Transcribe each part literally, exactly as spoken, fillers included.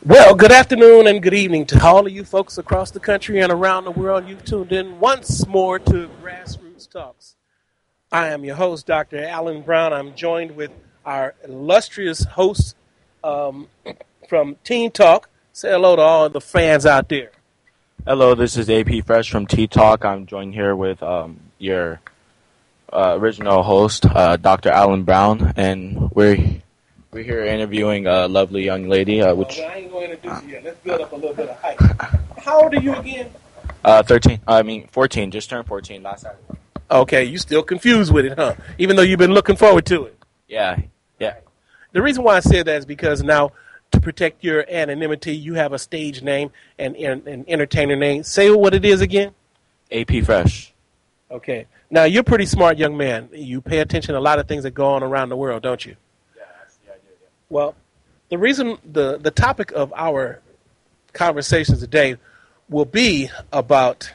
Well, good afternoon and good evening to all of you folks across the country and around the world. You've tuned in once more to Grassroots Talks. I am your host, Doctor Alan Brown. I'm joined with our illustrious hosts um, from Teen Talk. Say hello to all the fans out there. Hello, this is A P Fresh from Teen Talk. I'm joined here with um, your uh, original host, uh, Doctor Alan Brown, and we're we're here interviewing a lovely young lady. Uh, which well, I ain't going to introduce you yet. Let's build up a little bit of hype. How old are you again? Uh, thirteen. I mean, fourteen. Just turned fourteen last Saturday. Okay, you still confused with it, huh? Even though you've been looking forward to it. Yeah, yeah. The reason why I said that is because now, to protect your anonymity, you have a stage name and an entertainer name. Say what it is again. A P Fresh. Okay. Now, you're a pretty smart young man. You pay attention to a lot of things that go on around the world, don't you? Yeah, yeah I do. Yeah. Well, the reason, the, the topic of our conversations today will be about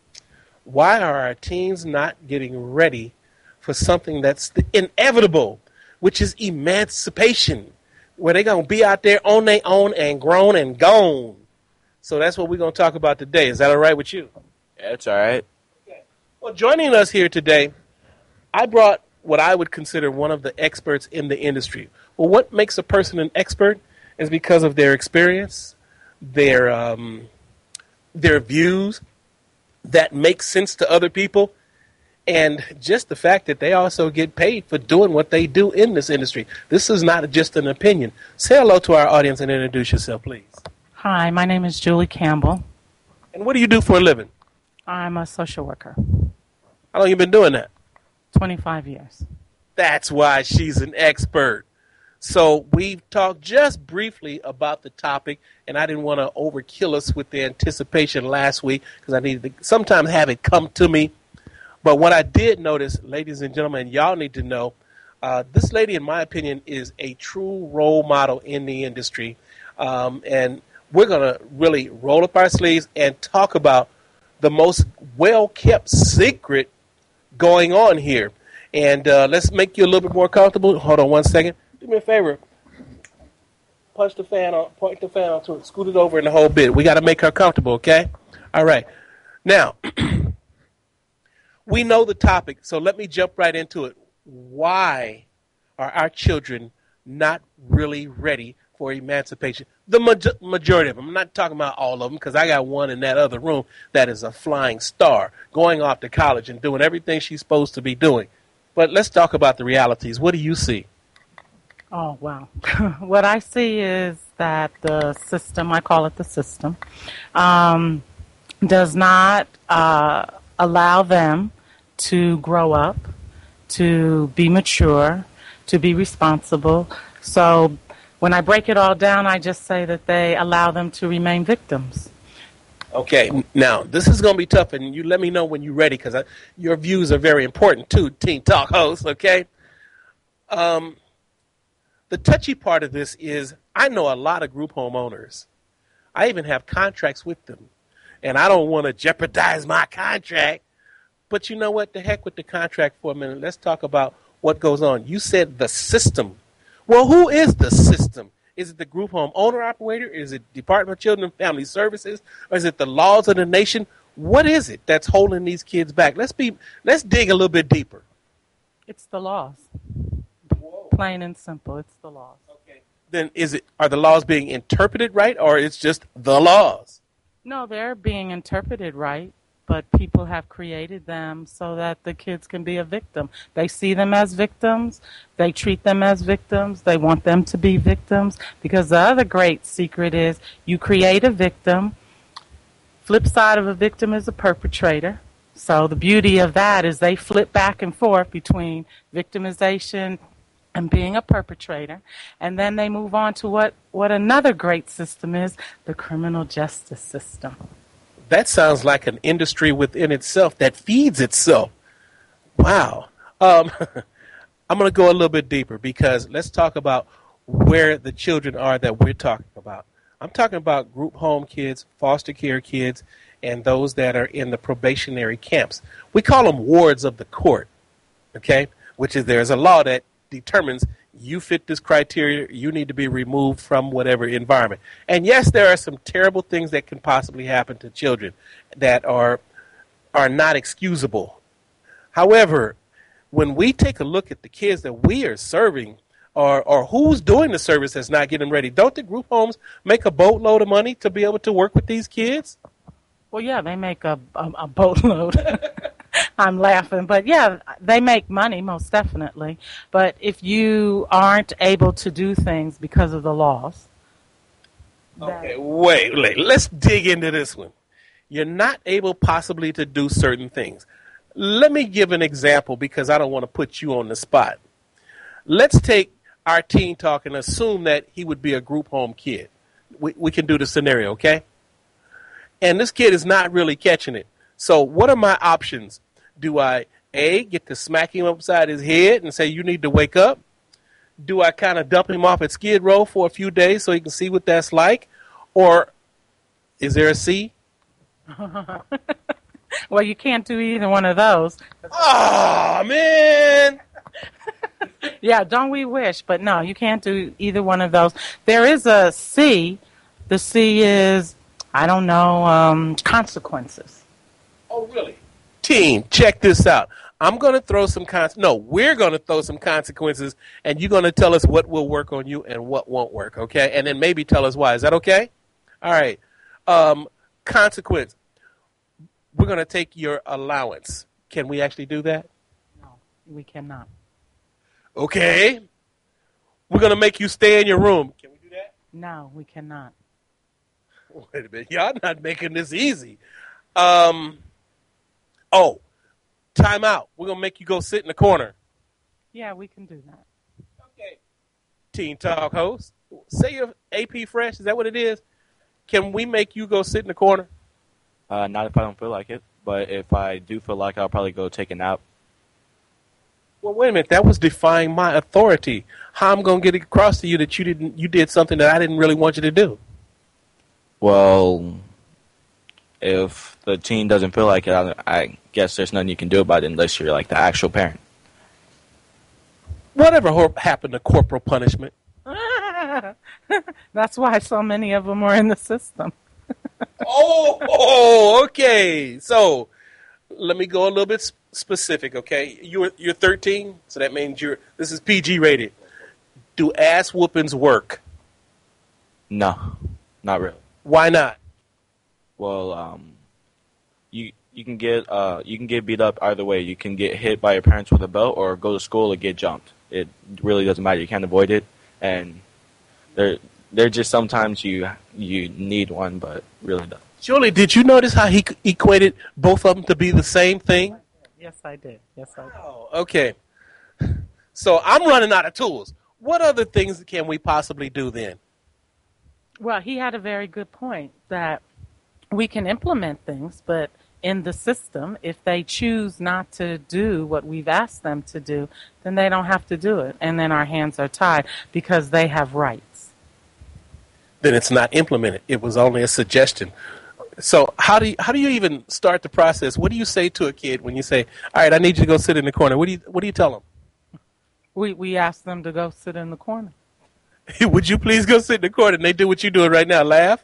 why are our teens not getting ready for something that's the inevitable, which is emancipation, where they're going to be out there on their own and grown and gone. So that's what we're going to talk about today. Is that all right with you? Yeah, it's all right. Okay. Well, joining us here today, I brought what I would consider one of the experts in the industry. Well, what makes a person an expert is because of their experience, their um, their views that make sense to other people, and just the fact that they also get paid for doing what they do in this industry. This is not just an opinion. Say hello to our audience and introduce yourself, please. Hi, my name is Julie Campbell. And what do you do for a living? I'm a social worker. How long have you been doing that? twenty-five years. That's why she's an expert. So we've talked just briefly about the topic, and I didn't want to overkill us with the anticipation last week because I needed to sometimes have it come to me. But what I did notice, ladies and gentlemen, y'all need to know, uh, this lady, in my opinion, is a true role model in the industry. Um, and we're going to really roll up our sleeves and talk about the most well-kept secret going on here. And uh, let's make you a little bit more comfortable. Hold on one second. Do me a favor. Punch the fan on, point the fan onto it, scoot it over in the whole bit. We got to make her comfortable, okay? All right. Now, we know the topic, so let me jump right into it. Why are our children not really ready for emancipation? The ma- majority of them. I'm not talking about all of them because I got one in that other room that is a flying star going off to college and doing everything she's supposed to be doing. But let's talk about the realities. What do you see? Oh, wow. What I see is that the system, I call it the system, um, does not uh, allow them to grow up, to be mature, to be responsible. So when I break it all down, I just say that they allow them to remain victims. Okay, now this is going to be tough, and you let me know when you're ready because your views are very important too, Teen Talk host, okay? Um, the touchy part of this is I know a lot of group home owners. I even have contracts with them, and I don't want to jeopardize my contract. But you know what? The heck with the contract for a minute. Let's talk about what goes on. You said the system. Well, who is the system? Is it the group home owner operator? Is it Department of Children and Family Services? Or is it the laws of the nation? What is it that's holding these kids back? Let's be. Let's dig a little bit deeper. It's the laws. Whoa. Plain and simple. It's the laws. Okay. Then is it? Are the laws being interpreted right, or it's just the laws? No, they're being interpreted right, but people have created them so that the kids can be a victim. They see them as victims. They treat them as victims. They want them to be victims because the other great secret is you create a victim. Flip side of a victim is a perpetrator. So the beauty of that is they flip back and forth between victimization and being a perpetrator. And then they move on to what, what another great system is, the criminal justice system. That sounds like an industry within itself that feeds itself. Wow. Um, I'm going to go a little bit deeper because let's talk about where the children are that we're talking about. I'm talking about group home kids, foster care kids, and those that are in the probationary camps. We call them wards of the court, okay, which is there's a law that determines you fit this criteria, you need to be removed from whatever environment. And yes, there are some terrible things that can possibly happen to children that are are not excusable. However, when we take a look at the kids that we are serving, or or who's doing the service that's not getting them ready, don't the group homes make a boatload of money to be able to work with these kids? Well, yeah, they make a, a, a boatload. I'm laughing, but yeah, they make money, most definitely. But if you aren't able to do things because of the laws. Okay, wait, wait, let's dig into this one. You're not able possibly to do certain things. Let me give an example because I don't want to put you on the spot. Let's take our teen talk and assume that he would be a group home kid. We, we can do the scenario, okay? And this kid is not really catching it. So what are my options? Do I, A, get to smack him upside his head and say, you need to wake up? Do I kind of dump him off at Skid Row for a few days so he can see what that's like? Or is there a C? Well, you can't do either one of those. Oh, man. Yeah, don't we wish? But no, you can't do either one of those. There is a C. The C is, I don't know, um, consequences. Oh, really? Teen, check this out. I'm going to throw some cons. No, we're going to throw some consequences, and you're going to tell us what will work on you and what won't work, okay? And then maybe tell us why. Is that okay? All right. Um, consequence. We're going to take your allowance. Can we actually do that? No, we cannot. Okay. We're going to make you stay in your room. Can we do that? No, we cannot. Wait a minute. Y'all not making this easy. Um. Oh, time out. We're going to make you go sit in the corner. Yeah, we can do that. Okay. Teen Talk host. Say you're A P Fresh. Is that what it is? Can we make you go sit in the corner? Uh, not if I don't feel like it, but if I do feel like it, I'll probably go take a nap. Well, wait a minute. That was defying my authority. How I'm going to get across to you that you didn't, you did something that I didn't really want you to do? Well, if the teen doesn't feel like it, I, I guess there's nothing you can do about it unless you're like the actual parent. Whatever ho- happened to corporal punishment? That's why so many of them are in the system. oh, oh, okay. So let me go a little bit sp- specific, okay? You're you're thirteen, so that means you're. This is P G rated. Do ass whoopings work? No, not really. Why not? Well, um, you you can get uh you can get beat up either way. You can get hit by your parents with a belt, or go to school and get jumped. It really doesn't matter. You can't avoid it, and there there just sometimes you you need one, but really doesn't. Julie, did you notice how he equated both of them to be the same thing? Yes, I did. Yes, I did. Oh, okay. So I'm running out of tools. What other things can we possibly do then? Well, he had a very good point that we can implement things, but in the system, if they choose not to do what we've asked them to do, then they don't have to do it. And then our hands are tied because they have rights. Then it's not implemented. It was only a suggestion. So how do you, how do you even start the process? What do you say to a kid when you say, all right, I need you to go sit in the corner? What do you, what do you tell them? We, we ask them to go sit in the corner. Would you please go sit in the corner? And they do what you're doing right now, laugh?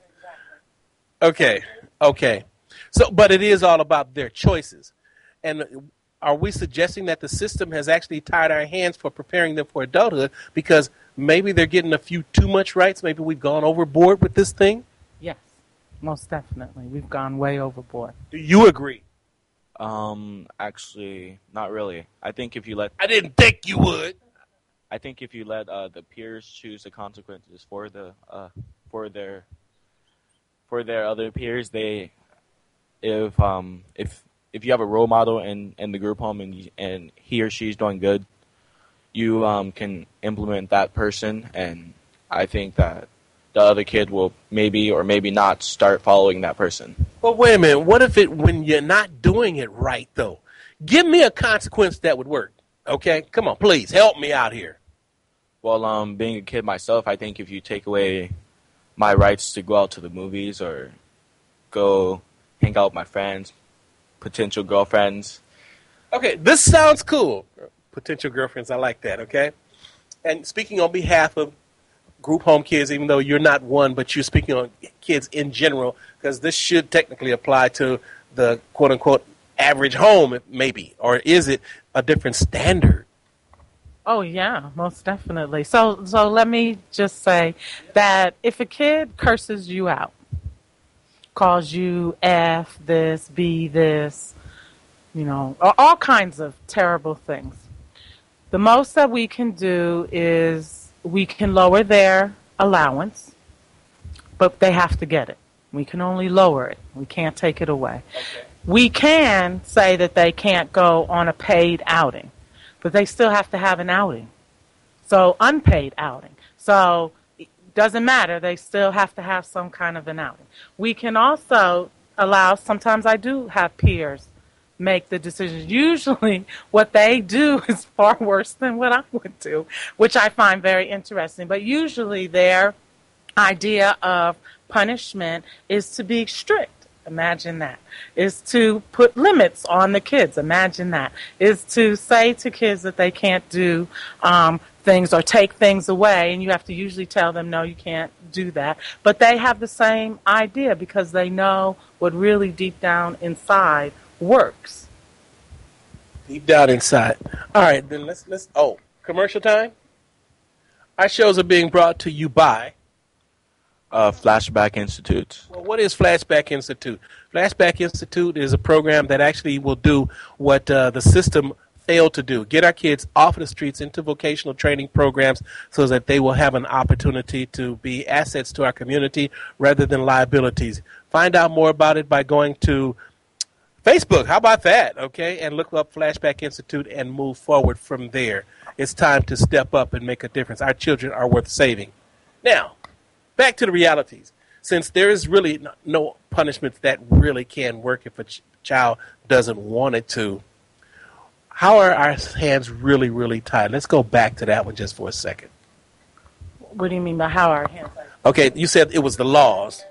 Okay, okay. So, but it is all about their choices. And are we suggesting that the system has actually tied our hands for preparing them for adulthood because maybe they're getting a few too much rights? Maybe we've gone overboard with this thing? Yes, most definitely. We've gone way overboard. Do you agree? Um, actually, not really. I think if you let I didn't think you would. I think if you let uh, the peers choose the consequences for the uh, for their for their other peers, they if um if if you have a role model in, in the group home and you, and he or she's doing good, you um can implement that person, and I think that the other kid will maybe or maybe not start following that person. But wait a minute. What if it when you're not doing it right though? Give me a consequence that would work. Okay, come on, please help me out here. Well, um, being a kid myself, I think if you take away my rights to go out to the movies or go hang out with my friends, potential girlfriends. Okay, this sounds cool. Potential girlfriends, I like that, okay? And speaking on behalf of group home kids, even though you're not one, but you're speaking on kids in general, because this should technically apply to the quote-unquote average home, maybe, or is it a different standard? Oh, yeah, most definitely. So, so let me just say that if a kid curses you out, calls you F this, B this, you know, all kinds of terrible things, the most that we can do is we can lower their allowance, but they have to get it. We can only lower it. We can't take it away. Okay. We can say that they can't go on a paid outing, but they still have to have an outing. So unpaid outing. So it doesn't matter. They still have to have some kind of an outing. We can also allow, sometimes I do have peers make the decisions. Usually what they do is far worse than what I would do, which I find very interesting. But usually their idea of punishment is to be strict. Imagine that. Is to put limits on the kids. Imagine that. Is to say to kids that they can't do um, things or take things away, and you have to usually tell them, no, you can't do that. But they have the same idea because they know what really deep down inside works. Deep down inside. All right, then let's, let's, oh, commercial time? Our shows are being brought to you by Uh, Flashback Institute. Well, what is Flashback Institute? Flashback Institute is a program that actually will do what uh, the system failed to do. Get our kids off of the streets into vocational training programs so that they will have an opportunity to be assets to our community rather than liabilities. Find out more about it by going to Facebook. How about that? Okay, and look up Flashback Institute and move forward from there. It's time to step up and make a difference. Our children are worth saving. Now, back to the realities. Since there is really no, no punishments that really can work if a ch- child doesn't want it to, how are our hands really, really tied? Let's go back to that one just for a second. What do you mean by how our hands tied? Okay, you said it was the laws.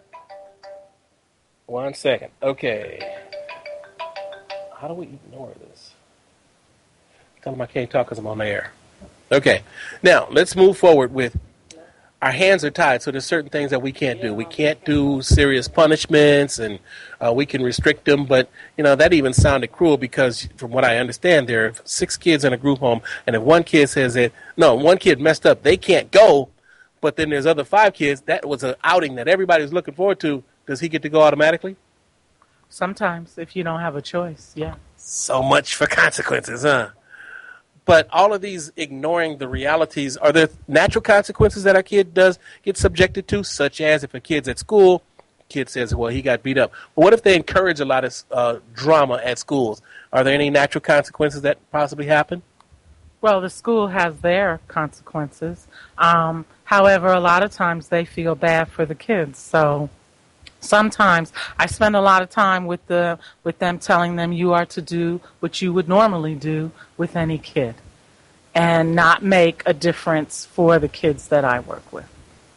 One second. Okay. How do we ignore this? Tell them I can't talk because I'm on the air. Okay. Now, let's move forward with our hands are tied, so there's certain things that we can't do. We can't do serious punishments, and uh, we can restrict them. But, you know, that even sounded cruel because, from what I understand, there are six kids in a group home, and if one kid says that, no, one kid messed up, they can't go, but then there's other five kids, that was an outing that everybody was looking forward to. Does he get to go automatically? Sometimes, if you don't have a choice, yeah. So much for consequences, huh? But all of these ignoring the realities, are there natural consequences that our kid does get subjected to, such as if a kid's at school, kid says, well, he got beat up. But what if they encourage a lot of uh, drama at schools? Are there any natural consequences that possibly happen? Well, the school has their consequences. Um, however, a lot of times they feel bad for the kids. So sometimes I spend a lot of time with the with them telling them you are to do what you would normally do with any kid and not make a difference for the kids that I work with.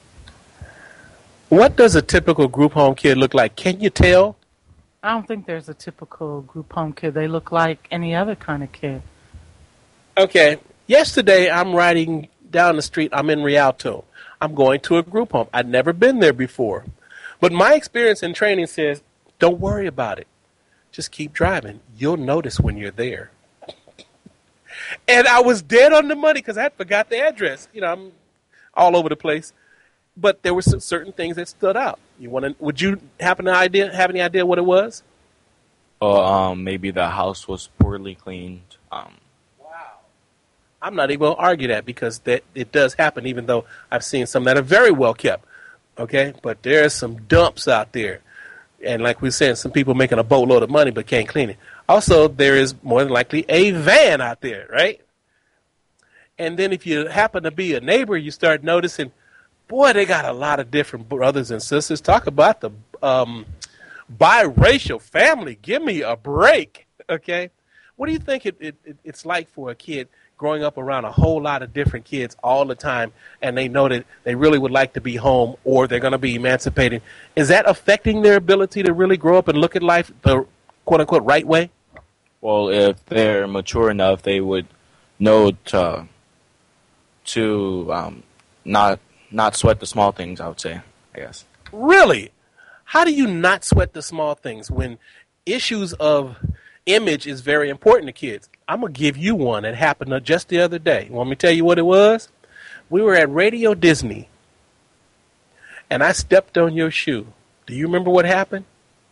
What does a typical group home kid look like? Can you tell? I don't think there's a typical group home kid. They look like any other kind of kid. Okay. Yesterday I'm riding down the street. I'm in Rialto. I'm going to a group home. I'd never been there before. But my experience in training says, don't worry about it. Just keep driving. You'll notice when you're there. And I was dead on the money because I had forgot the address. You know, I'm all over the place. But there were some certain things that stood out. You want to? Would you happen to idea have any idea what it was? Or um, maybe the house was poorly cleaned. Um, wow. I'm not even going to argue that because that it does happen, even though I've seen some that are very well kept. Okay, but there's some dumps out there. And like we were saying, some people making a boatload of money but can't clean it. Also, there is more than likely a van out there, right? And then if you happen to be a neighbor, you start noticing, boy, they got a lot of different brothers and sisters. Talk about the um, biracial family. Give me a break, okay? What do you think it, it, it's like for a kid growing up around a whole lot of different kids all the time, and they know that they really would like to be home or they're going to be emancipated? Is that affecting their ability to really grow up and look at life the quote-unquote right way? Well, if they're mature enough, they would know to to um, not not sweat the small things, I would say, I guess. Really? How do you not sweat the small things when issues of image is very important to kids? I'm going to give you one that happened just the other day. Want me to tell you what it was? We were at Radio Disney, and I stepped on your shoe. Do you remember what happened?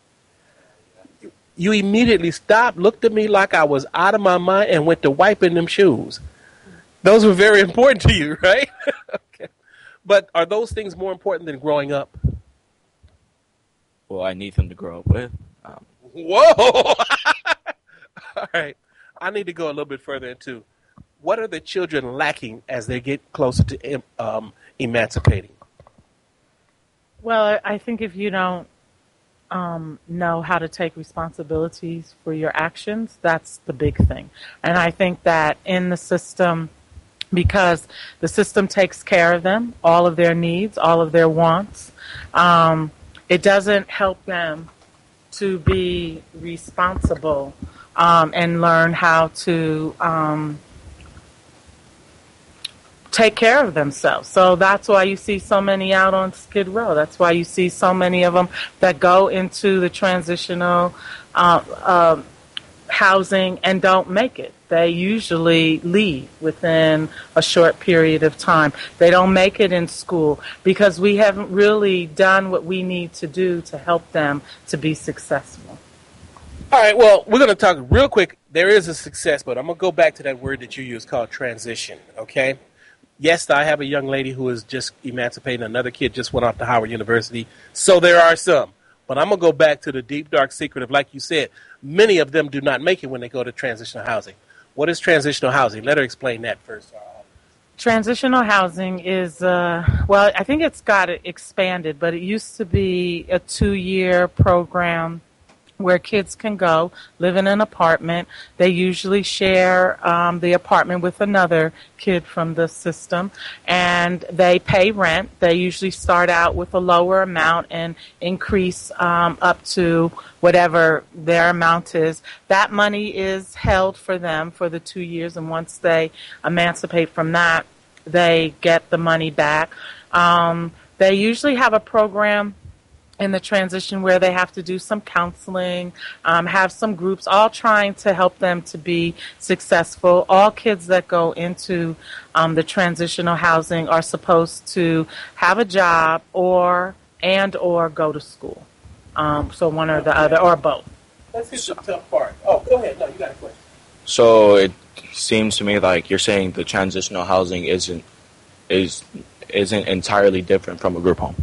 You immediately stopped, looked at me like I was out of my mind, and went to wiping them shoes. Those were very important to you, right? Okay. But are those things more important than growing up? Well, I need them to grow up with. Um, Whoa! All right. I need to go a little bit further into what are the children lacking as they get closer to um, emancipating? Well, I think if you don't um, know how to take responsibilities for your actions, that's the big thing. And I think that in the system, because the system takes care of them, all of their needs, all of their wants, um, it doesn't help them to be responsible um, and learn how to um, take care of themselves. So that's why you see so many out on Skid Row. That's why you see so many of them that go into the transitional uh, uh, housing and don't make it. They usually leave within a short period of time. They don't make it in school because we haven't really done what we need to do to help them to be successful. All right, well, we're going to talk real quick. There is a success, but I'm going to go back to that word that you used called transition, okay? Yes, I have a young lady who is just emancipating. Another kid just went off to Howard University. So there are some. But I'm going to go back to the deep, dark secret of, like you said, many of them do not make it when they go to transitional housing. What is transitional housing? Let her explain that first. Transitional housing is, uh, well, I think it's got expanded, but it used to be a two-year program where kids can go, live in an apartment. They usually share um, the apartment with another kid from the system, and they pay rent. They usually start out with a lower amount and increase um, up to whatever their amount is. That money is held for them for the two years, and once they emancipate from that, they get the money back. Um, they usually have a program in the transition where they have to do some counseling, um, have some groups, all trying to help them to be successful. All kids that go into um, the transitional housing are supposed to have a job or and or go to school. Um, so one or the other, or both. That's just the tough part. Oh, go ahead. No, you got a question. So it seems to me like you're saying the transitional housing isn't is isn't entirely different from a group home.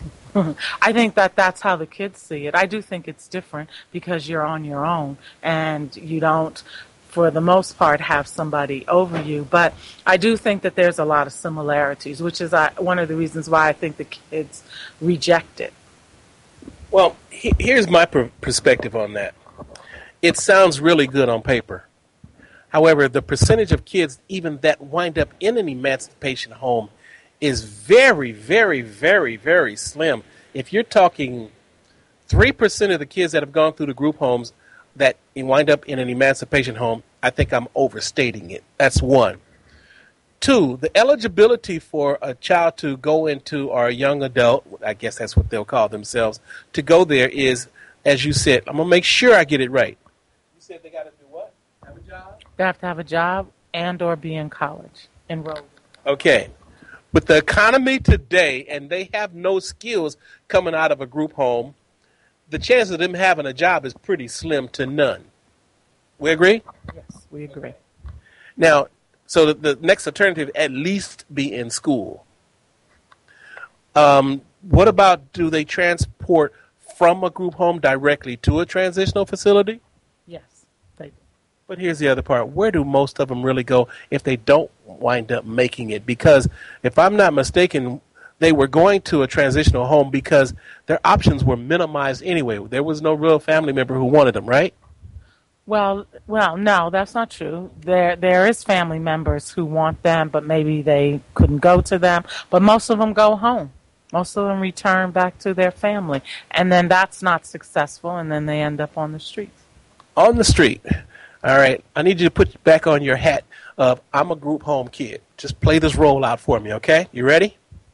I think that that's how the kids see it. I do think it's different because you're on your own and you don't, for the most part, have somebody over you. But I do think that there's a lot of similarities, which is uh, one of the reasons why I think the kids reject it. Well, he, here's my per- perspective on that. It sounds really good on paper. However, the percentage of kids even that wind up in an emancipation home is very, very, very, very slim. If you're talking three percent of the kids that have gone through the group homes that wind up in an emancipation home, I think I'm overstating it. That's one. Two, the eligibility for a child to go into, or a young adult, I guess that's what they'll call themselves, to go there is, as you said, I'm going to make sure I get it right. You said they got to do what? Have a job? They have to have a job and or be in college, enrolled. Okay. But the economy today, and they have no skills coming out of a group home, the chance of them having a job is pretty slim to none. We agree? Yes, we agree. Now, so the, the next alternative, at least be in school. Um, what about, do they transport from a group home directly to a transitional facility? Yes, they do. But here's the other part. Where do most of them really go if they don't wind up making it? Because if I'm not mistaken, they were going to a transitional home because their options were minimized anyway. There was no real family member who wanted them, right? Well, well, no, that's not true. There, there is family members who want them, but maybe they couldn't go to them. But most of them go home. Most of them return back to their family, and then that's not successful, and then they end up on the streets. On the street. All right. I need you to put back on your hat of I'm a group home kid. Just play this role out for me, okay? You ready?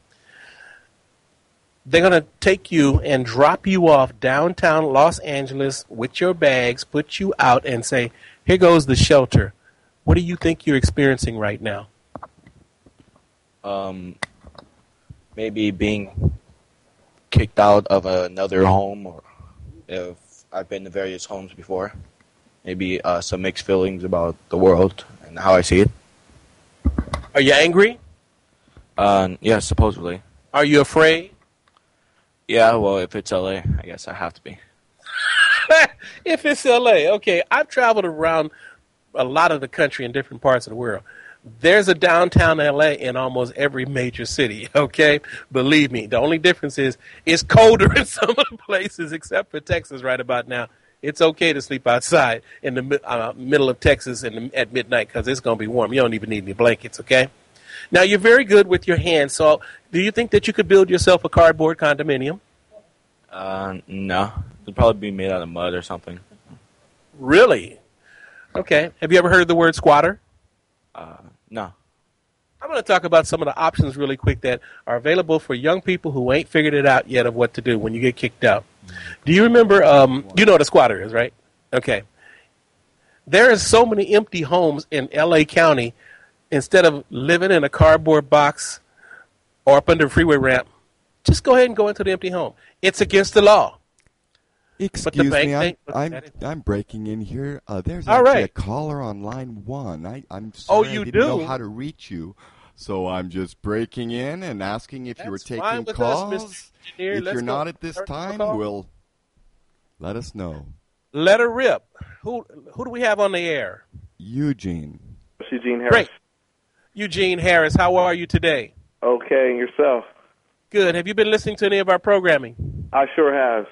They're going to take you and drop you off downtown Los Angeles with your bags, put you out, and say, here goes the shelter. What do you think you're experiencing right now? Um, maybe being kicked out of another home, or if I've been to various homes before. Maybe uh, some mixed feelings about the world and how I see it. Are you angry? Uh, yeah, supposedly. Are you afraid? Yeah, well, if it's L A, I guess I have to be. If it's L A, okay. I've traveled around a lot of the country in different parts of the world. There's a downtown L A in almost every major city, okay? Believe me. The only difference is it's colder in some of the places except for Texas right about now. It's okay to sleep outside in the uh, middle of Texas in the, at midnight because it's going to be warm. You don't even need any blankets, okay? Now, you're very good with your hands, so do you think that you could build yourself a cardboard condominium? Uh, no. It'd probably be made out of mud or something. Really? Okay. Have you ever heard the word squatter? Uh, no. I'm going to talk about some of the options really quick that are available for young people who ain't figured it out yet of what to do when you get kicked out. Do you remember, um, you know what a squatter is, right? Okay. There are so many empty homes in L A County. Instead of living in a cardboard box or up under a freeway ramp, just go ahead and go into the empty home. It's against the law. Excuse me, I'm, I'm, I'm breaking in here. Uh, there's All actually right. a caller on line one. I, I'm sorry Oh, you I didn't do? know how to reach you, so I'm just breaking in and asking if That's you were fine taking with calls. us, Mister Engineer. If Let's you're go. not at this Start the time, call. we'll let us know. Let her rip. Who who do we have on the air? Eugene. Eugene Harris. Great. Eugene Harris, how are you today? Okay, and yourself? Good. Have you been listening to any of our programming? I sure have.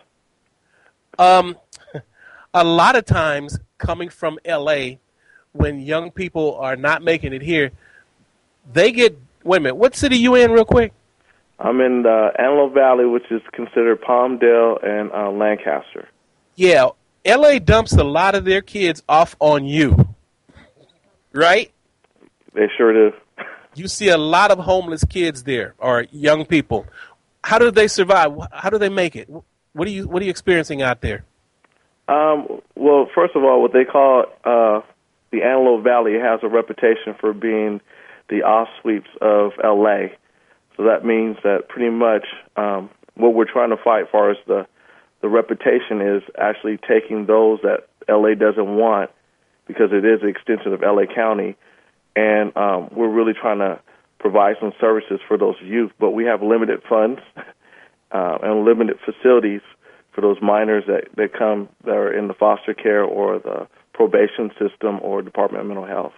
Um, a lot of times coming from L A, when young people are not making it here, they get, wait a minute, what city you in real quick? I'm in the Antelope Valley, which is considered Palmdale and uh, Lancaster. Yeah, L A dumps a lot of their kids off on you, right? They sure do. You see a lot of homeless kids there, or young people. How do they survive? How do they make it? What are you What are you experiencing out there? Um, well, first of all, what they call uh, the Antelope Valley has a reputation for being the off sweeps of L A. So that means that pretty much um, what we're trying to fight for is the the reputation is actually taking those that L A doesn't want, because it is an extension of L A County, and um, we're really trying to provide some services for those youth. But we have limited funds uh, and limited facilities for those minors that, that come that are in the foster care or the probation system or Department of Mental Health.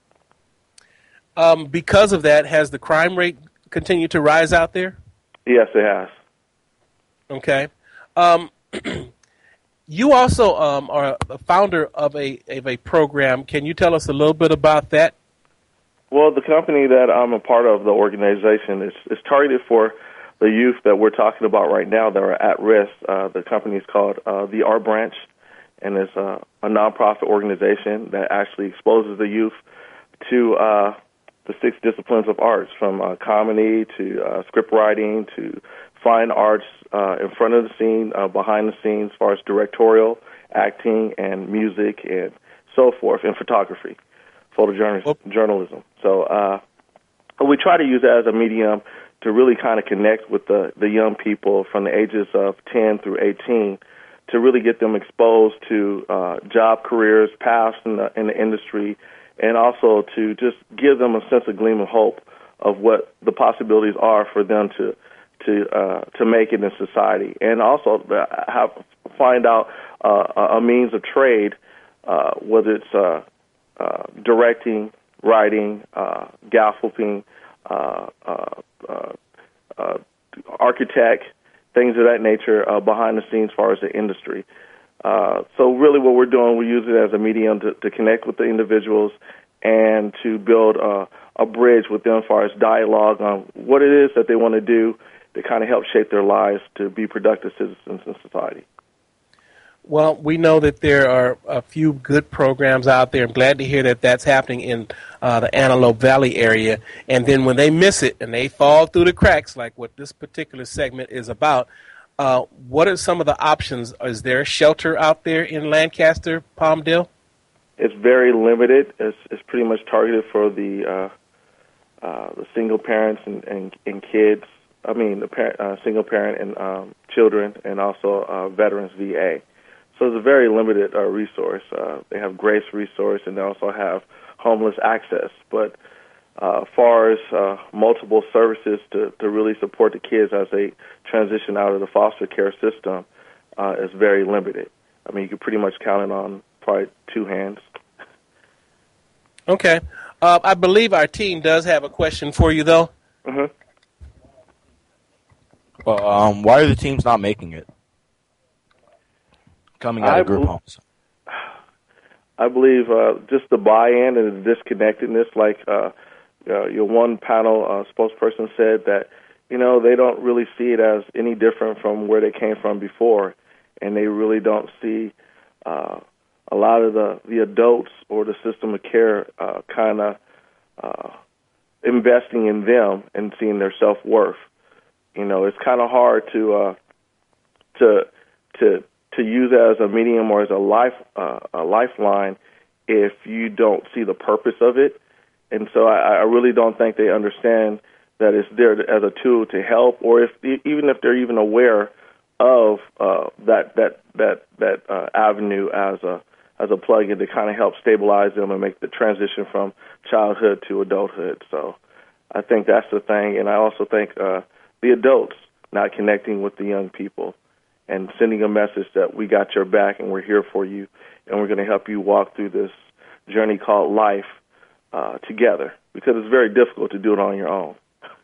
Um, because of that, has the crime rate continued to rise out there? Yes, it has. Okay. Um, you also um, are a founder of a of a program. Can you tell us a little bit about that? Well, the company that I'm a part of, the organization, is, is targeted for the youth that we're talking about right now that are at risk. Uh, the company is called uh, the R Branch, and it's uh, a nonprofit organization that actually exposes the youth to uh, the six disciplines of arts, from uh, comedy to uh, script writing to fine arts uh, in front of the scene, uh, behind the scenes, as far as directorial, acting, and music, and so forth, and photography, photojournalism. So uh, we try to use it as a medium to really kind of connect with the, the young people from the ages of ten through eighteen, to really get them exposed to uh, job careers, paths in the, in the industry, and also to just give them a sense of gleam of hope of what the possibilities are for them to to uh, to make it in society, and also have find out uh, a means of trade, uh, whether it's uh, uh, directing, writing, uh, scaffolding, uh, uh, uh, uh, architect, things of that nature uh, behind the scenes as far as the industry. Uh, so really what we're doing, we use it as a medium to, to connect with the individuals and to build a, a bridge with them as far as dialogue on what it is that they want to do to kind of help shape their lives to be productive citizens in society. Well, we know that there are a few good programs out there. I'm glad to hear that that's happening in uh, the Antelope Valley area. And then when they miss it and they fall through the cracks, like what this particular segment is about, uh, what are some of the options? Is there a shelter out there in Lancaster, Palmdale? It's very limited. It's, it's pretty much targeted for the uh, uh, the single parents and, and, and kids. I mean, the par- uh, single parent and um, children, and also uh, Veterans V A. So it's a very limited uh, resource. Uh, they have Grace resource, and they also have homeless access. But uh, as far as uh, multiple services to, to really support the kids as they transition out of the foster care system, uh, is very limited. I mean, you can pretty much count it on probably two hands. Okay. Uh, I believe our team does have a question for you, though. Mm-hmm. Well, um, why are the teams not making it? Coming out I of group bel- homes. I believe uh, just the buy-in and the disconnectedness, like uh, uh, your one panel uh, spokesperson said, that, you know, they don't really see it as any different from where they came from before, and they really don't see uh, a lot of the, the adults or the system of care uh, kind of uh, investing in them and seeing their self-worth. You know, it's kind of hard to uh, to to to use it as a medium or as a life uh, a lifeline if you don't see the purpose of it. And so I, I really don't think they understand that it's there as a tool to help, or if even if they're even aware of uh, that that that that uh, avenue as a as a plug-in to kind of help stabilize them and make the transition from childhood to adulthood. So I think that's the thing, and I also think uh, the adults not connecting with the young people and sending a message that we got your back and we're here for you and we're going to help you walk through this journey called life uh, together, because it's very difficult to do it on your own.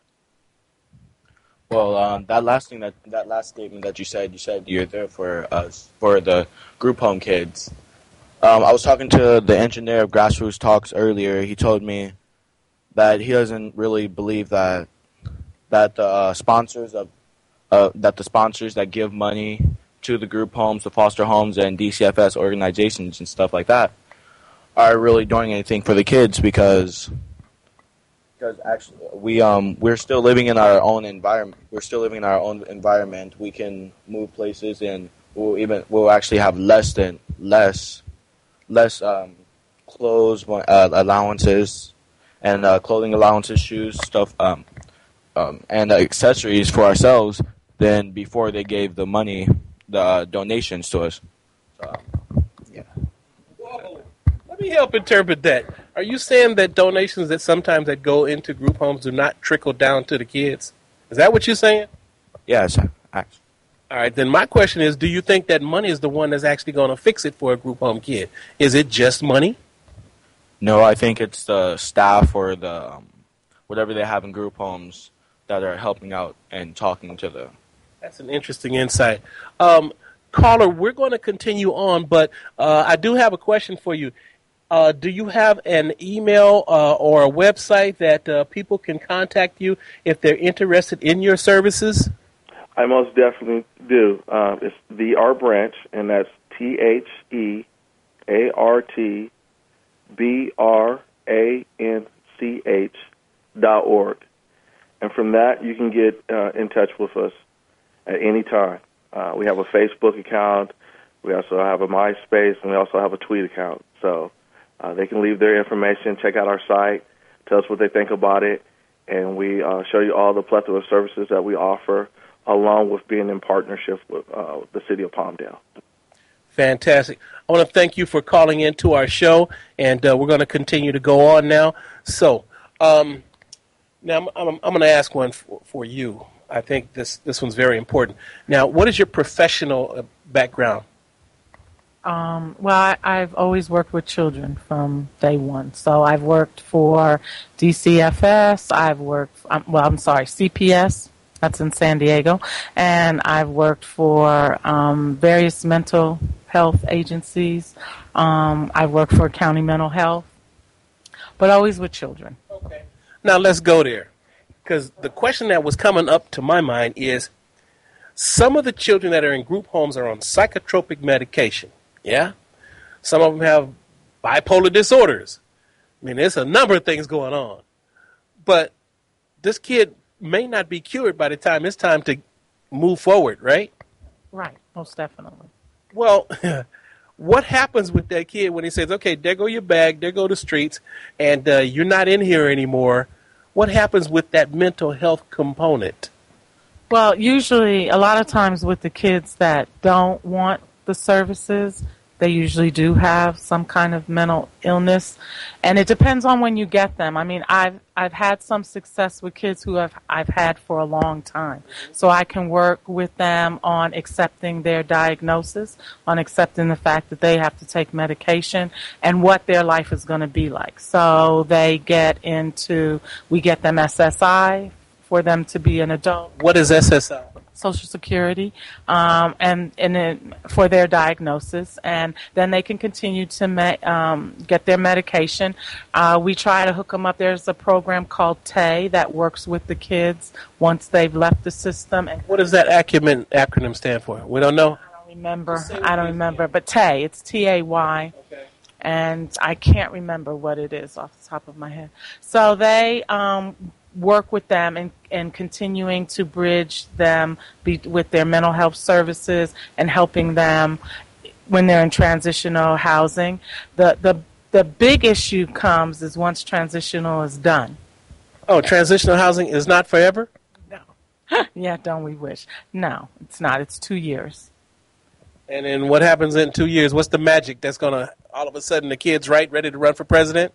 Well, um, that last thing that that last statement that you said, you said you're there for us, for the group home kids. Um, I was talking to the engineer of Grassroots Talks earlier. He told me that he doesn't really believe that that the uh, sponsors of uh, that the sponsors that give money to the group homes, the foster homes, and D C F S organizations and stuff like that are really doing anything for the kids, because because actually we um we're still living in our own environment. We're still living in our own environment. We can move places, and we'll even we'll actually have less than less. less um, clothes uh, allowances and uh, clothing allowances, shoes, stuff, um, um, and uh, accessories for ourselves than before they gave the money, the uh, donations to us. So, yeah. Whoa. Let me help interpret that. Are you saying that donations that sometimes that go into group homes do not trickle down to the kids? Is that what you're saying? Yes, actually. All right, then my question is, do you think that money is the one that's actually going to fix it for a group home kid? Is it just money? No, I think it's the staff or the um, whatever they have in group homes that are helping out and talking to them. That's an interesting insight. Um, caller, we're going to continue on, but uh, I do have a question for you. Uh, do you have an email uh, or a website that uh, people can contact you if they're interested in your services? I most definitely do. Uh, it's the Art Branch, and that's T H E A R T B R A N C H dot org. And from that, you can get uh, in touch with us at any time. Uh, we have a Facebook account. We also have a MySpace, and we also have a tweet account. So uh, they can leave their information, check out our site, tell us what they think about it, and we uh, show you all the plethora of services that we offer, along with being in partnership with uh, the city of Palmdale. Fantastic. I want to thank you for calling into our show, and uh, we're going to continue to go on now. So um, now I'm, I'm, I'm going to ask one for, for you. I think this, this one's very important. Now, what is your professional background? Um, well, I, I've always worked with children from day one. So I've worked for D C F S. I've worked, um, well, I'm sorry, C P S. That's in San Diego. And I've worked for um, various mental health agencies. Um, I've worked for County Mental Health, but always with children. Okay. Now let's go there, because the question that was coming up to my mind is, some of the children that are in group homes are on psychotropic medication. Yeah? Some of them have bipolar disorders. I mean, there's a number of things going on. But this kid may not be cured by the time it's time to move forward, right? Right, most definitely. Well, what happens with that kid when he says, okay, there go your bag, there go the streets, and uh, you're not in here anymore? What happens with that mental health component? Well, usually, a lot of times with the kids that don't want the services, they usually do have some kind of mental illness, and it depends on when you get them. I mean, I've I've had some success with kids who have I've had for a long time, so I can work with them on accepting their diagnosis, on accepting the fact that they have to take medication, and what their life is going to be like. So they get into, we get them S S I for them to be an adult. What is S S I? Social Security, um, and and then for their diagnosis, and then they can continue to me, um, get their medication. Uh, we try to hook them up. There's a program called T A Y that works with the kids once they've left the system. And what does that acronym acronym stand for? We don't know. I don't remember. I don't remember. But T A Y, it's T A Y. Okay. And I can't remember what it is off the top of my head. So they um, work with them and, and continuing to bridge them be, with their mental health services and helping them when they're in transitional housing. The, the, the big issue comes is once transitional is done. Oh, transitional housing is not forever? No. Yeah, don't we wish? No, it's not. It's two years. And then what happens in two years? What's the magic that's going to, all of a sudden, the kid's right, ready to run for president?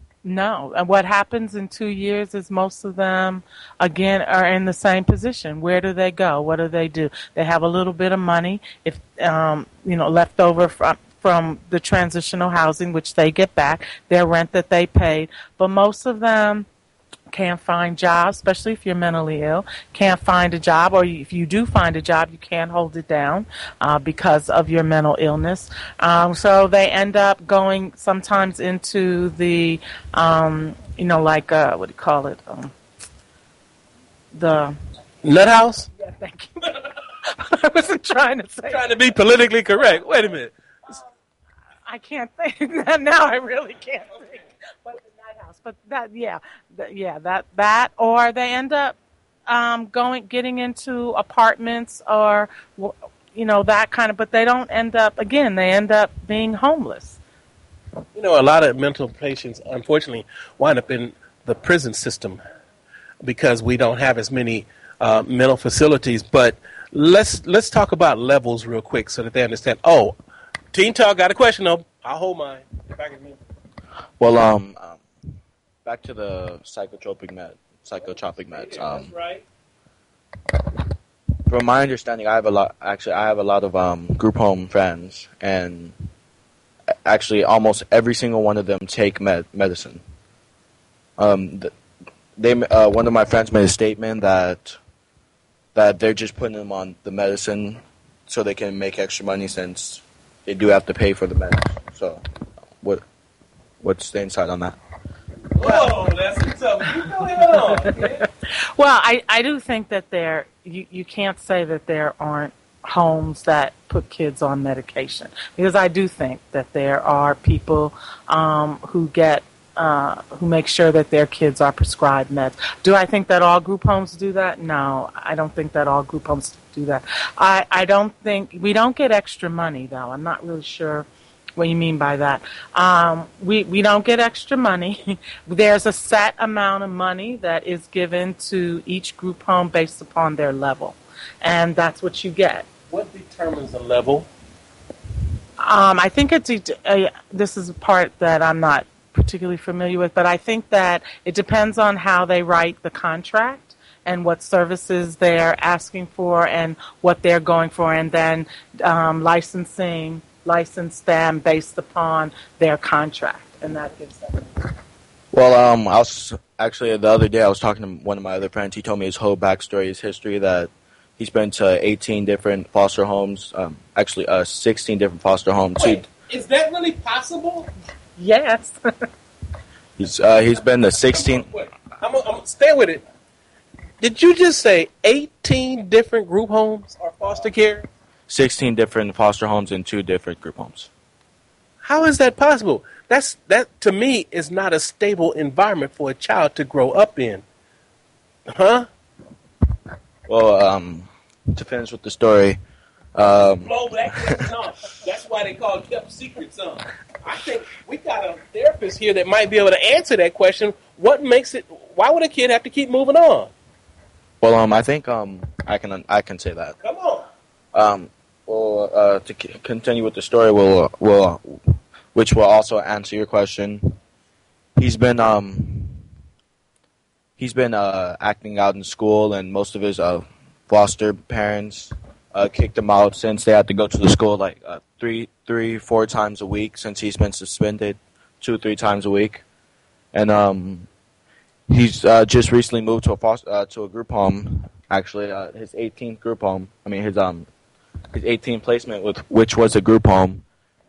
No. And what happens in two years is most of them, again, are in the same position. Where do they go? What do they do? They have a little bit of money, if um, you know, left over from, from the transitional housing, which they get back, their rent that they paid. But most of them can't find jobs, especially if you're mentally ill, can't find a job, or if you do find a job, you can't hold it down uh, because of your mental illness. Um, so they end up going sometimes into the, um, you know, like, uh, what do you call it? Um, the... Nut house? Yeah, thank you. I wasn't trying to say Trying to be politically correct. Wait a minute. I can't think. Now I really can't think. But house, but that, yeah, th- yeah, that, that, or they end up um, going, getting into apartments or, you know, that kind of, but they don't end up, again, they end up being homeless. You know, a lot of mental patients, unfortunately, wind up in the prison system because we don't have as many uh, mental facilities, but let's, let's talk about levels real quick so that they understand. Oh, Teen Talk got a question, though. I'll hold mine. Back at me. Well, um, um, back to the psychotropic med, psychotropic meds. Um, right. From my understanding, I have a lot. Actually, I have a lot of um, group home friends, and actually, almost every single one of them take med- medicine. Um, they uh, one of my friends made a statement that that they're just putting them on the medicine so they can make extra money since they do have to pay for the medicine. So, what what's the insight on that? Whoa, that's a tough. You go ahead on. Okay. Well, I, I do think that there, you, you can't say that there aren't homes that put kids on medication, because I do think that there are people um, who get uh, who make sure that their kids are prescribed meds. Do I think that all group homes do that? No, I don't think that all group homes do that. I, I don't think, we don't get extra money, though. I'm not really sure what you mean by that. Um, we, we don't get extra money. There's a set amount of money that is given to each group home based upon their level, and that's what you get. What determines the level? Um, I think it's, uh, this is a part that I'm not particularly familiar with, but I think that it depends on how they write the contract and what services they're asking for and what they're going for, and then um, licensing, license them based upon their contract, and that gives them. Well, um, I was actually the other day I was talking to one of my other friends. He told me his whole backstory, his history, that he's been to eighteen different foster homes, um, actually uh, sixteen different foster homes. Wait, is that really possible? Yes. he's uh, he's been to sixteen. Wait, I'm, I'm stay with it. Did you just say eighteen different group homes or foster care? sixteen different foster homes and two different group homes. How is that possible? That's that to me is not a stable environment for a child to grow up in. Huh? Well, um, to finish with the story, um, blow black kids on. That's why they call it kept secrets on. I think we got a therapist here that might be able to answer that question. What makes it? Why would a kid have to keep moving on? Well, um, I think um, I can I can say that. Come on. Um, well, uh, to c- continue with the story, will will which will also answer your question. He's been um, he's been uh, acting out in school, and most of his uh, foster parents uh, kicked him out since they had to go to the school like uh, three, three, four times a week since he's been suspended, two, three times a week, and um. He's uh, just recently moved to a foster, uh, to a group home. Actually, uh, his eighteenth group home. I mean, his um, his eighteenth placement with which was a group home,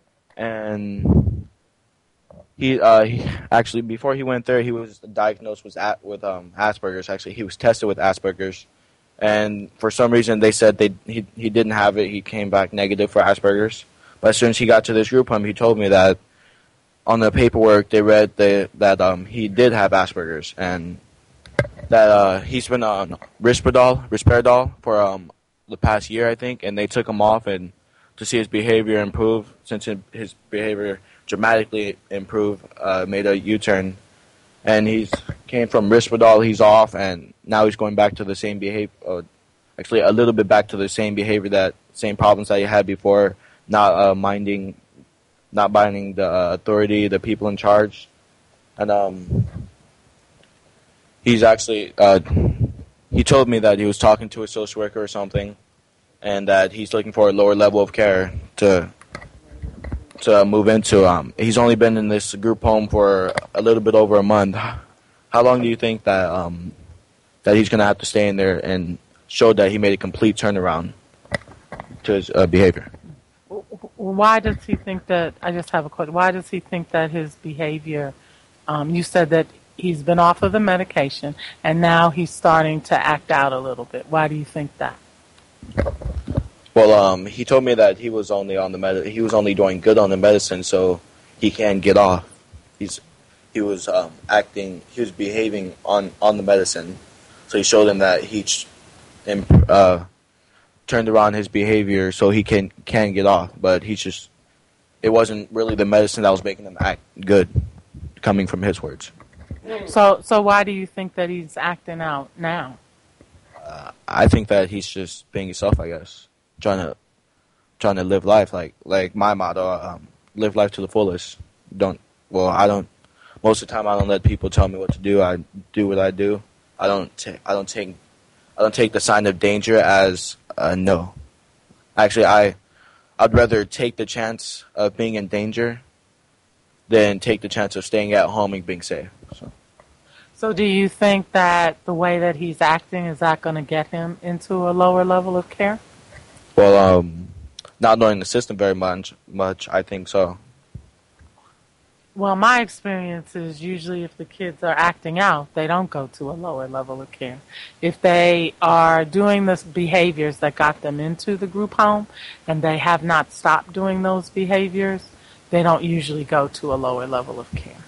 and he uh, he, actually before he went there, he was diagnosed with at, with um Asperger's. Actually, he was tested with Asperger's, and for some reason they said they he he didn't have it. He came back negative for Asperger's. But as soon as he got to this group home, he told me that on the paperwork they read they, that um, he did have Asperger's, and that uh, he's been on Risperdal, Risperidol for um, the past year, I think, and they took him off and to see his behavior improve. Since his behavior dramatically improved, uh, made a U-turn, and he's came from Risperdal, he's off, and now he's going back to the same behavior, uh, actually a little bit back to the same behavior, that same problems that he had before, not uh, minding not binding the uh, authority, the people in charge. And um, he's actually, uh, he told me that he was talking to a social worker or something, and that he's looking for a lower level of care to to move into. Um, he's only been in this group home for a little bit over a month. How long do you think that um, that he's going to have to stay in there and show that he made a complete turnaround to his uh, behavior? Why does he think that, I just have a question, why does he think that his behavior, um, you said that he's been off of the medication and now he's starting to act out a little bit. Why do you think that? Well, um, he told me that he was only on the med- he was only doing good on the medicine, so he can't get off. He's he was um, acting, he was behaving on, on the medicine, so he showed him that he imp- uh, turned around his behavior so he can can get off, but he's just, it wasn't really the medicine that was making him act good, coming from his words. So, so why do you think that he's acting out now? Uh, I think that he's just being himself, I guess, trying to trying to live life like like my motto, um, live life to the fullest. Don't well, I don't. Most of the time, I don't let people tell me what to do. I do what I do. I don't. Ta- I don't take. I don't take the sign of danger as a no. Actually, I. I'd rather take the chance of being in danger than take the chance of staying at home and being safe. So. So do you think that the way that he's acting, is that going to get him into a lower level of care? Well, um, not knowing the system very much, much, I think so. Well, my experience is usually if the kids are acting out, they don't go to a lower level of care. If they are doing the behaviors that got them into the group home and they have not stopped doing those behaviors, they don't usually go to a lower level of care.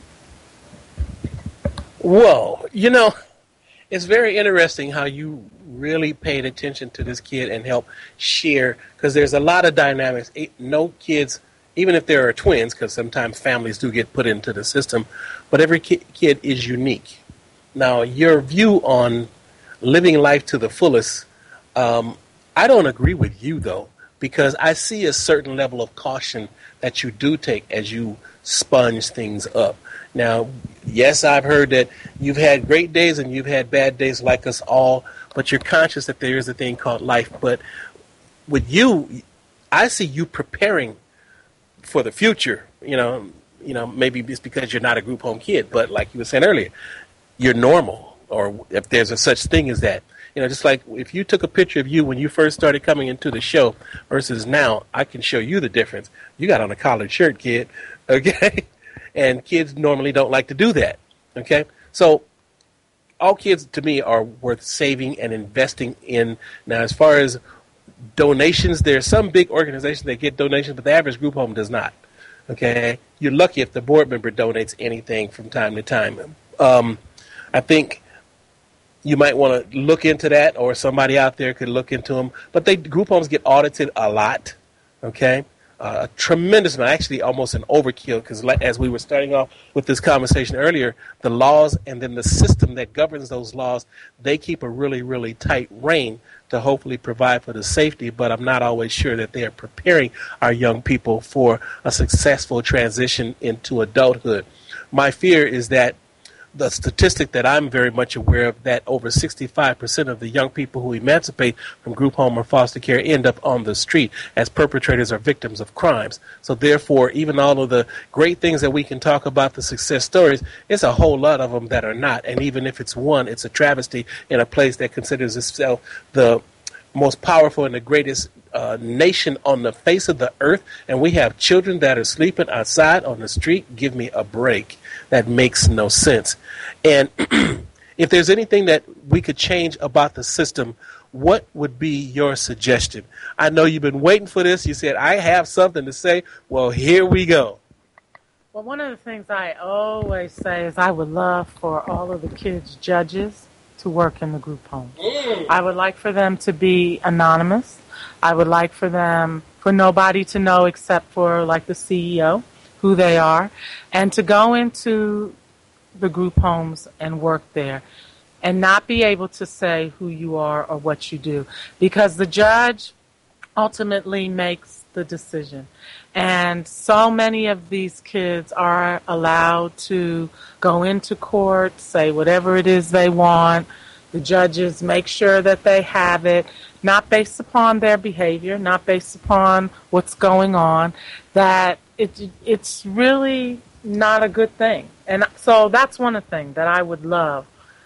Whoa, you know, it's very interesting how you really paid attention to this kid and helped share, because there's a lot of dynamics. No kids, even if there are twins, because sometimes families do get put into the system, but every ki- kid is unique. Now, your view on living life to the fullest, um, I don't agree with you, though, because I see a certain level of caution that you do take as you sponge things up. Now, yes, I've heard that you've had great days and you've had bad days like us all, but you're conscious that there is a thing called life. But with you, I see you preparing for the future. You know, you know, maybe it's because you're not a group home kid, but like you were saying earlier, you're normal, or if there's a such thing as that. You know, just like if you took a picture of you when you first started coming into the show versus now, I can show you the difference. You got on a collared shirt, kid, okay? And kids normally don't like to do that, okay? So all kids, to me, are worth saving and investing in. Now, as far as donations. There are some big organizations that get donations, but the average group home does not. Okay, you're lucky if the board member donates anything from time to time. Um, I think you might want to look into that, or somebody out there could look into them. But they group homes get audited a lot. Okay, uh, a tremendous amount, actually almost an overkill, because as we were starting off with this conversation earlier, the laws and then the system that governs those laws, they keep a really, really tight rein to hopefully provide for the safety, but I'm not always sure that they are preparing our young people for a successful transition into adulthood. My fear is that the statistic that I'm very much aware of, that over sixty-five percent of the young people who emancipate from group home or foster care end up on the street as perpetrators or victims of crimes. So therefore, even all of the great things that we can talk about, the success stories, it's a whole lot of them that are not. And even if it's one, it's a travesty in a place that considers itself the most powerful and the greatest uh, nation on the face of the earth, and we have children that are sleeping outside on the street. Give me a break. That makes no sense. And if there's anything that we could change about the system, what would be your suggestion? I know you've been waiting for this. You said, I have something to say. Well, here we go. Well, one of the things I always say is I would love for all of the kids' judges to work in the group home. Mm. I would like for them to be anonymous. I would like for them, for nobody to know except for like the C E O, who they are, and to go into the group homes and work there and not be able to say who you are or what you do, because the judge ultimately makes the decision. And so many of these kids are allowed to go into court, say whatever it is they want. The judges make sure that they have it, not based upon their behavior, not based upon what's going on, that it it's really not a good thing. And so that's one thing that I would love.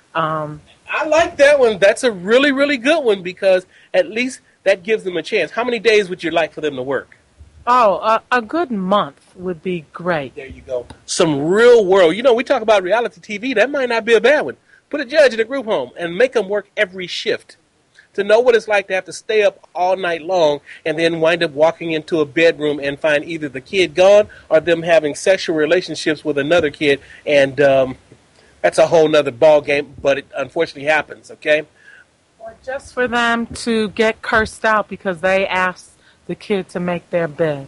Um, I like that one. That's a really, really good one, because at least that gives them a chance. How many days would you like for them to work? Oh, a, a good month would be great. There you go. Some real world. You know, we talk about reality T V. That might not be a bad one. Put a judge in a group home and make them work every shift to know what it's like to have to stay up all night long and then wind up walking into a bedroom and find either the kid gone or them having sexual relationships with another kid. And um, that's a whole nother ball game, but it unfortunately happens, okay? Or just for them to get cursed out because they asked the kid to make their bed,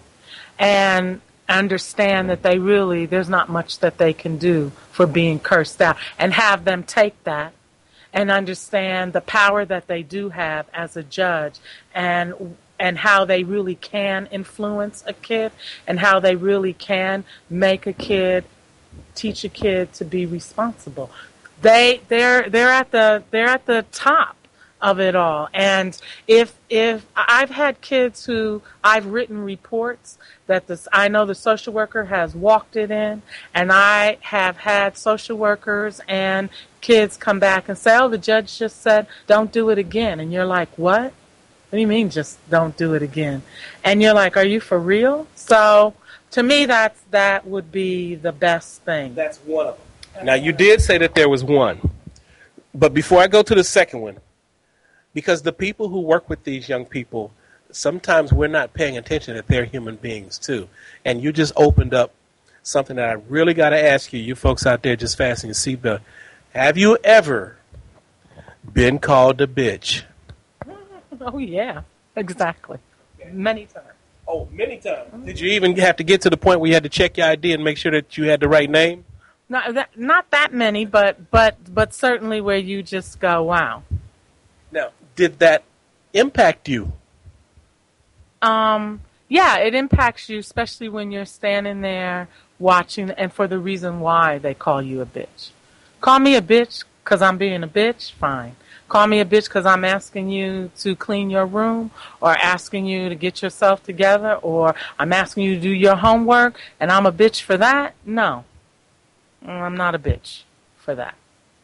and understand that they really, there's not much that they can do for being cursed out, and have them take that and understand the power that they do have as a judge, and and how they really can influence a kid, and how they really can make a kid, teach a kid to be responsible. They they're they're at the they're at the top of it all. And if if I've had kids who I've written reports that this, I know the social worker has walked it in, and I have had social workers and kids come back and say, oh, the judge just said don't do it again. And you're like, what? What do you mean just don't do it again? And you're like, are you for real? So to me, that's that would be the best thing. That's one of them. Now, you did say that there was one. But before I go to the second one, because the people who work with these young people, sometimes we're not paying attention that they're human beings too. And you just opened up something that I really got to ask you, you folks out there just fasten your seatbelt. Have you ever been called a bitch? Oh, yeah, exactly. Okay. Many times. Oh, many times. Mm-hmm. Did you even have to get to the point where you had to check your I D and make sure that you had the right name? Not that, not that many, but, but, but certainly where you just go, wow. Now, did that impact you? Um, yeah, it impacts you, especially when you're standing there watching, and for the reason why they call you a bitch. Call me a bitch because I'm being a bitch, fine. Call me a bitch because I'm asking you to clean your room, or asking you to get yourself together, or I'm asking you to do your homework, and I'm a bitch for that? No. I'm not a bitch for that.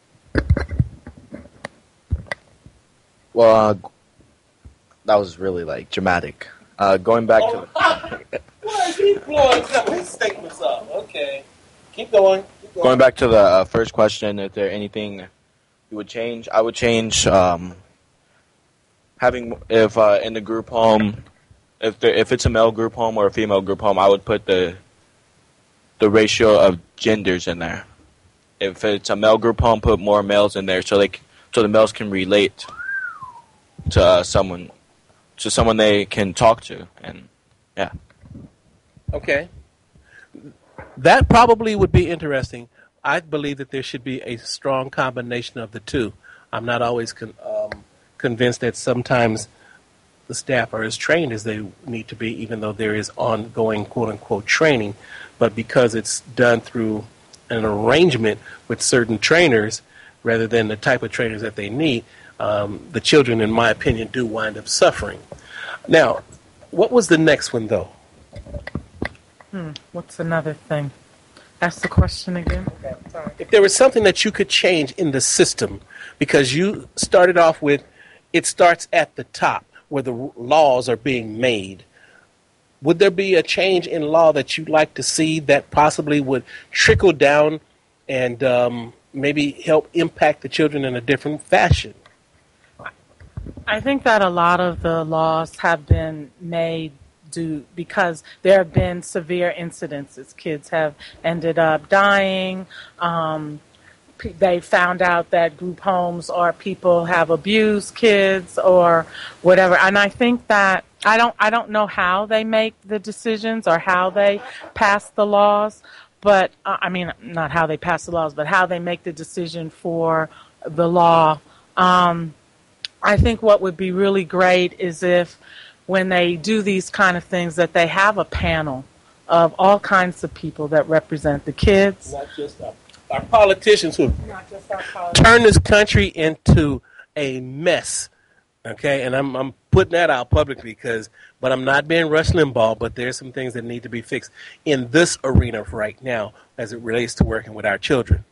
Well, uh, that was really, like, dramatic. Uh, going back oh. to... The... Why is he blowing some of his statements up? Okay. Keep going. Keep going. Going back to the uh, first question, if there anything you would change, I would change... Um, having if uh, in the group home, if there, if it's a male group home or a female group home, I would put the the ratio of genders in there. If it's a male group home, put more males in there so they c- so the males can relate to uh, someone to someone they can talk to, and yeah. Okay. That probably would be interesting. I believe that there should be a strong combination of the two. I'm not always con- um, convinced that sometimes the staff are as trained as they need to be, even though there is ongoing quote-unquote training. But because it's done through an arrangement with certain trainers rather than the type of trainers that they need, um, the children, in my opinion, do wind up suffering. Now, what was the next one, though? Hmm. What's another thing? Ask the question again. Okay, sorry. If there was something that you could change in the system, because you started off with, it starts at the top where the laws are being made. Would there be a change in law that you'd like to see that possibly would trickle down and um, maybe help impact the children in a different fashion? I think that a lot of the laws have been made due because there have been severe incidences. Kids have ended up dying. Um, p- they found out that group homes or people have abused kids or whatever. And I think that I don't I don't know how they make the decisions or how they pass the laws, but uh, I mean not how they pass the laws, but how they make the decision for the law. Um, I think what would be really great is if when they do these kind of things that they have a panel of all kinds of people that represent the kids. Not just our, our politicians who Not just our politicians. turn this country into a mess. Okay, and I'm I'm putting that out publicly because, but I'm not being Rush Limbaugh, but there's some things that need to be fixed in this arena right now as it relates to working with our children.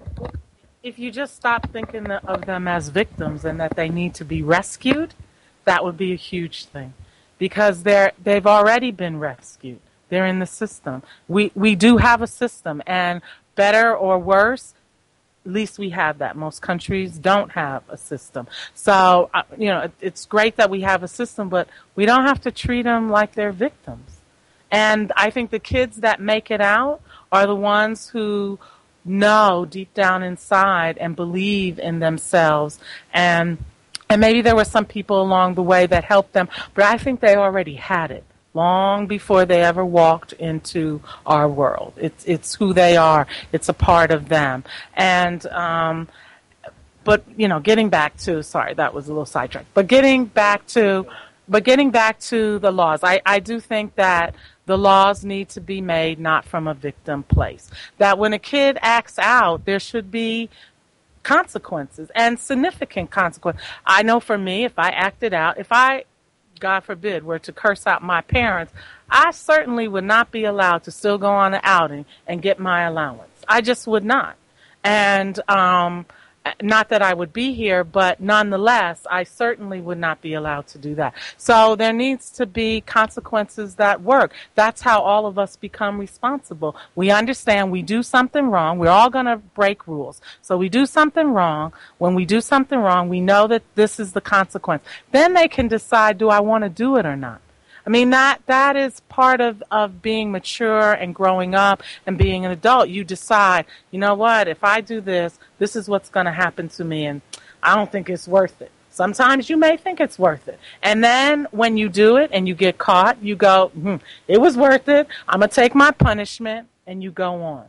If you just stop thinking of them as victims and that they need to be rescued, that would be a huge thing. Because they're they've already been rescued. They're in the system. We we do have a system, and better or worse, at least we have that. Most countries don't have a system. So, uh, you know, it, it's great that we have a system, but we don't have to treat them like they're victims. And I think the kids that make it out are the ones who know deep down inside and believe in themselves, and and maybe there were some people along the way that helped them, but I think they already had it long before they ever walked into our world. It's it's who they are. It's a part of them. And um, but you know, getting back to sorry, that was a little sidetracked. But getting back to but getting back to the laws, I, I do think that the laws need to be made not from a victim place. That when a kid acts out, there should be consequences and significant consequences. I know for me, if I acted out, if I, God forbid, were to curse out my parents, I certainly would not be allowed to still go on an outing and get my allowance. I just would not. And um, not that I would be here, but nonetheless, I certainly would not be allowed to do that. So there needs to be consequences that work. That's how all of us become responsible. We understand we do something wrong. We're all going to break rules. So we do something wrong. When we do something wrong, we know that this is the consequence. Then they can decide, do I want to do it or not? I mean, that that is part of, of being mature and growing up and being an adult. You decide, you know what, if I do this, this is what's going to happen to me, and I don't think it's worth it. Sometimes you may think it's worth it. And then when you do it and you get caught, you go, hmm, it was worth it. I'm going to take my punishment, and you go on.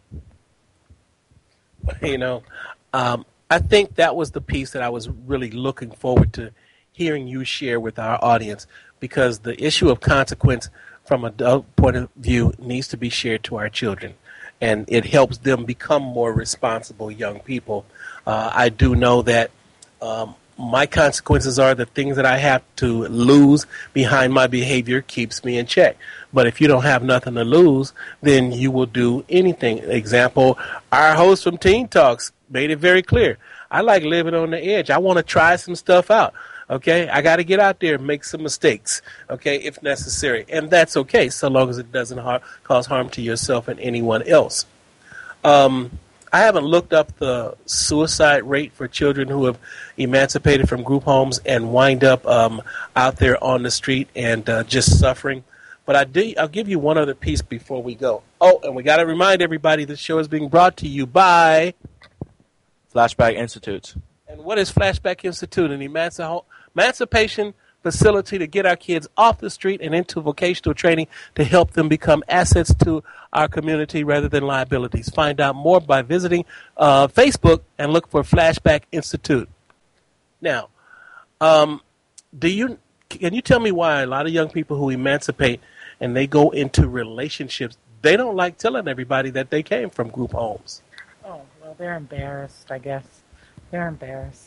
You know, um, I think that was the piece that I was really looking forward to hearing you share with our audience, because the issue of consequence from an adult point of view needs to be shared to our children, and it helps them become more responsible young people. Uh, I do know that um, my consequences are the things that I have to lose behind my behavior keeps me in check. But if you don't have nothing to lose, then you will do anything. Example, our host from Teen Talks made it very clear. I like living on the edge. I want to try some stuff out. Okay, I got to get out there and make some mistakes, okay, if necessary. And that's okay, so long as it doesn't har- cause harm to yourself and anyone else. Um, I haven't looked up the suicide rate for children who have emancipated from group homes and wind up um, out there on the street and uh, just suffering. But I do, I'll give you one other piece before we go. Oh, and we got to remind everybody this show is being brought to you by Flashback Institute. And what is Flashback Institute? An emancipation facility to get our kids off the street and into vocational training to help them become assets to our community rather than liabilities. Find out more by visiting uh, Facebook and look for Flashback Institute. Now, um, do you can you tell me why a lot of young people who emancipate and they go into relationships, they don't like telling everybody that they came from group homes? Oh, well, they're embarrassed, I guess. They're embarrassed.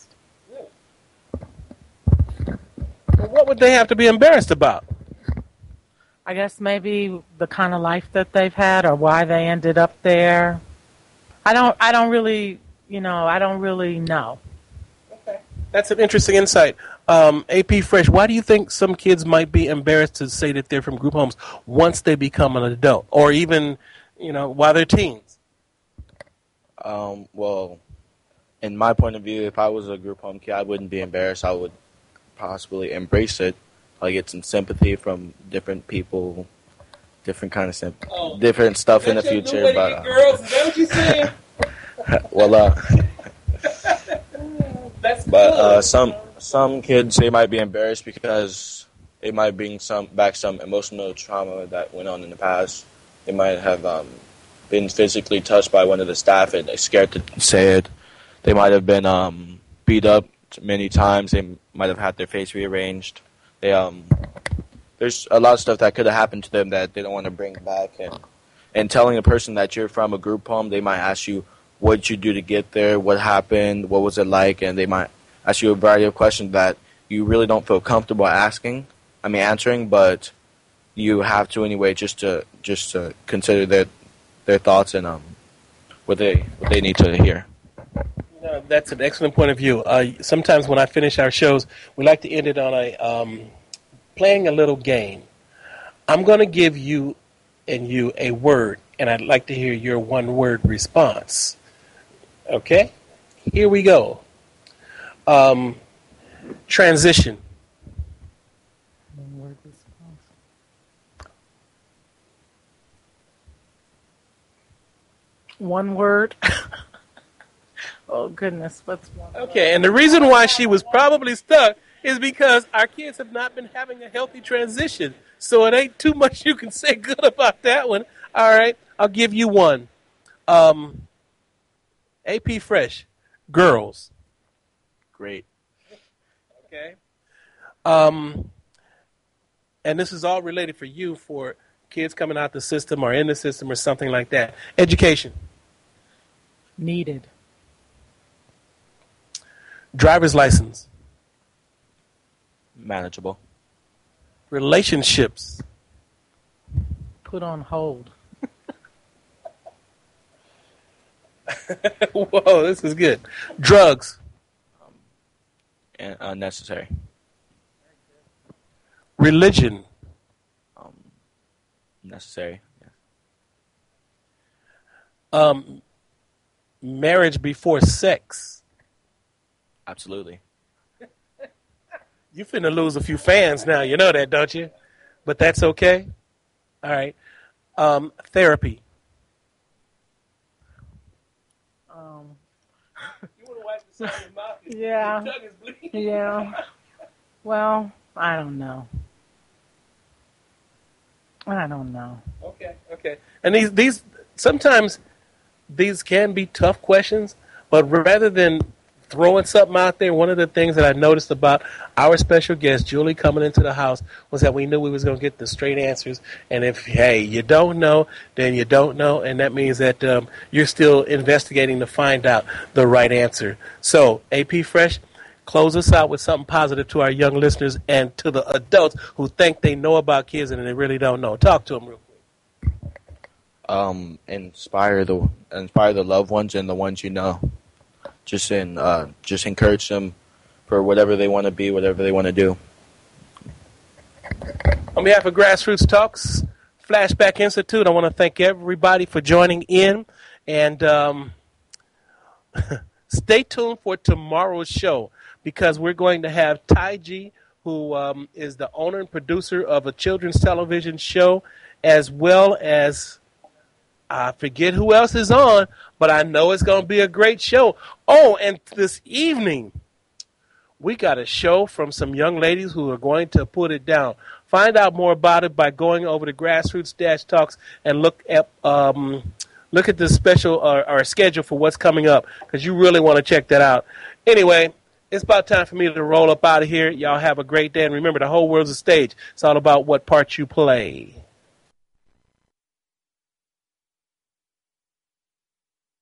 Well, what would they have to be embarrassed about? I guess maybe the kind of life that they've had or why they ended up there. I don't I don't really, you know, I don't really know. Okay. That's an interesting insight. Um, A P Fresh, why do you think some kids might be embarrassed to say that they're from group homes once they become an adult or even, you know, while they're teens? Um, well, in my point of view, if I was a group home kid, I wouldn't be embarrassed. I would possibly embrace it. I get some sympathy from different people, different kind of sim- oh, different stuff in the future. But uh, girls, is that what you're saying? well, uh, That's but uh, some some kids, they might be embarrassed because it might bring some back some emotional trauma that went on in the past. They might have um, been physically touched by one of the staff and they're scared to say it. They might have been um, beat up many times. They might have had their face rearranged. They um, there's a lot of stuff that could have happened to them that they don't want to bring back. And and telling a person that you're from a group home, they might ask you what did you do to get there, what happened, what was it like, and they might ask you a variety of questions that you really don't feel comfortable asking. I mean answering, but you have to anyway, just to just to consider their their thoughts and um what they what they need to hear. Uh, that's an excellent point of view. Uh, sometimes when I finish our shows, we like to end it on a um, playing a little game. I'm going to give you and you a word, and I'd like to hear your one-word response. Okay? Here we go. Um, transition. One-word response. One word. Oh, goodness. What's one? Okay, and the reason why she was probably stuck is because our kids have not been having a healthy transition. So it ain't too much you can say good about that one. All right, I'll give you one. Um, A P Fresh, girls. Great. Okay. Um, and this is all related for you for kids coming out the system or in the system or something like that. Education. Needed. Driver's license. Manageable. Relationships. Put on hold. Whoa, this is good. Drugs. Um, and unnecessary. Religion. Um, necessary. Yeah. Um, marriage before sex. Absolutely. You finna lose a few fans now. You know that, don't you? But that's okay. All right. Um, therapy. Um, you want to wipe the side of your mouth? Yeah. Your tongue is bleeding. Yeah. Well, I don't know. I don't know. Okay. Okay. And these these sometimes these can be tough questions, but rather than throwing something out there, one of the things that I noticed about our special guest, Julie, coming into the house was that we knew we was going to get the straight answers. And if, hey, you don't know, then you don't know. And that means that um, you're still investigating to find out the right answer. So, A P Fresh, close us out with something positive to our young listeners and to the adults who think they know about kids and they really don't know. Talk to them real quick. Um, inspire the inspire the loved ones and the ones you know. Just in, uh, just encourage them for whatever they want to be, whatever they want to do. On behalf of Grassroots Talks, Flashback Institute, I want to thank everybody for joining in. And um, stay tuned for tomorrow's show because we're going to have Taiji, who um, is the owner and producer of a children's television show, as well as, I forget who else is on, but I know it's going to be a great show. Oh, and this evening, we got a show from some young ladies who are going to put it down. Find out more about it by going over to Grassroots Dash Talks and look at um, look at the special or, or schedule for what's coming up, because you really want to check that out. Anyway, it's about time for me to roll up out of here. Y'all have a great day, and remember, the whole world's a stage. It's all about what part you play.